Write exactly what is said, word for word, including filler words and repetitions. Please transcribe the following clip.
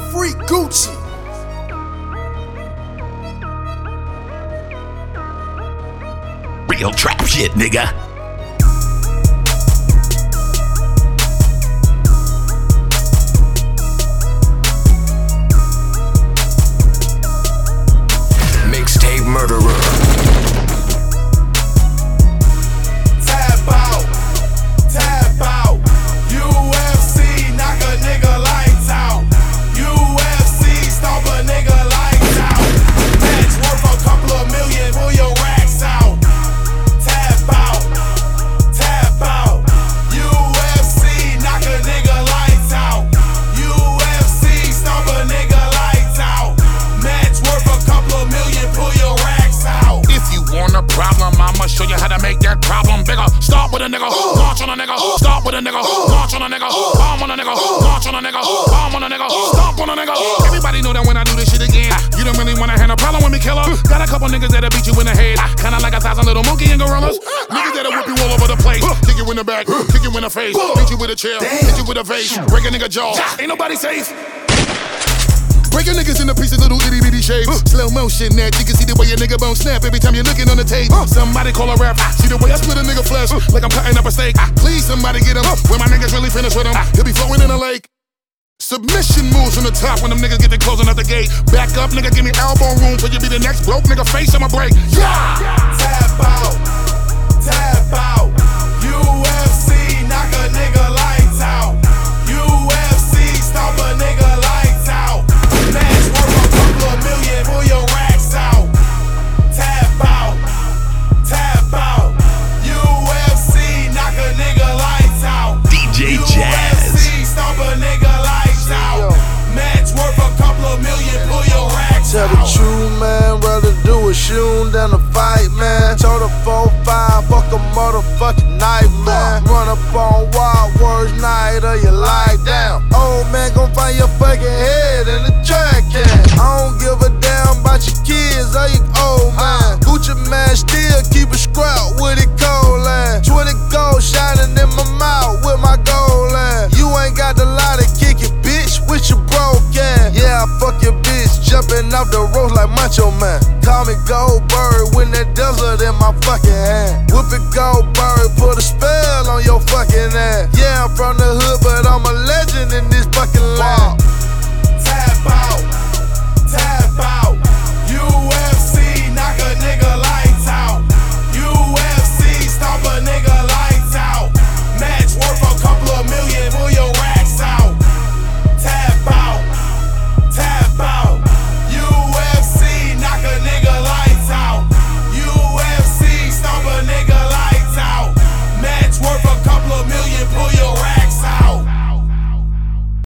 Free Gucci. Real trap shit, nigga. Mixtape murderer. Tap out, tap out. U F C knock a nigga lights out. U F C stomp a nigga lights out. Match worth a couple of million, pull your racks out. Tap out, tap out. U F C knock a nigga lights out. U F C stomp a nigga lights out. Match worth a couple of million, pull your racks out. If you want a problem, I'ma show you how to make that problem bigger. Start with a nigga, launch on a nigga. Start with a nigga, launch on a nigga. Bomb on a nigga, launch on a nigga. Bomb on a nigga, stomp on a nigga. Everybody know that when I do this shit again, you don't really wanna have a problem with me, killer. Got a couple niggas that'll beat you in the head, kinda like a thousand little monkey and gorillas. Niggas that'll whip you all over the place, kick you in the back, kick you in the face, beat you with a chair, hit you with a vase, break a nigga jaw. Ain't nobody safe. Breaking niggas into pieces, little itty bitty shapes. Slow motion that you can see the way a nigga bone snap every time you're looking on the tape. Somebody call a rap. See the way I split a nigga flesh like I'm cutting up a steak. Please somebody get him when my niggas really finish with him. He'll be floating in a lake. Submission moves from the top when them niggas get they closing out the gate. Back up, nigga, give me elbow room till you be the next broke nigga face I'ma break. Yeah! Tap out, tap out. U F C knock a nigga lights out. U F C stomp a nigga lights out. Match worth a couple of million, pull your racks out. Tap out, tap out. U F C knock a nigga lights out. D J Jazz. U F C stomp a nigga lights out. Match worth a couple of million, pull your racks Tell out. the truth, man, rather do a shoot than a fight, man. Told her four five, fuck a motherfucking knife, man. Run up on wild words night or you lie down. Old man gon' find your fucking head in the track can. I don't give a damn about your kids or your old man. Gucci man still keep a scrap with it cold land. twenty gold shining in my mouth with my gold land. You ain't got the lie to kick it, bitch, with your broke ass. Yeah, I fuck your bitch, jumping off the road like Macho Man. Call me Goldberg when that desert in my fucking hand. Whoop it Goldberg, put a spell on your fucking ass. Yeah, I'm from the hood, but I'm a legend in this fucking land.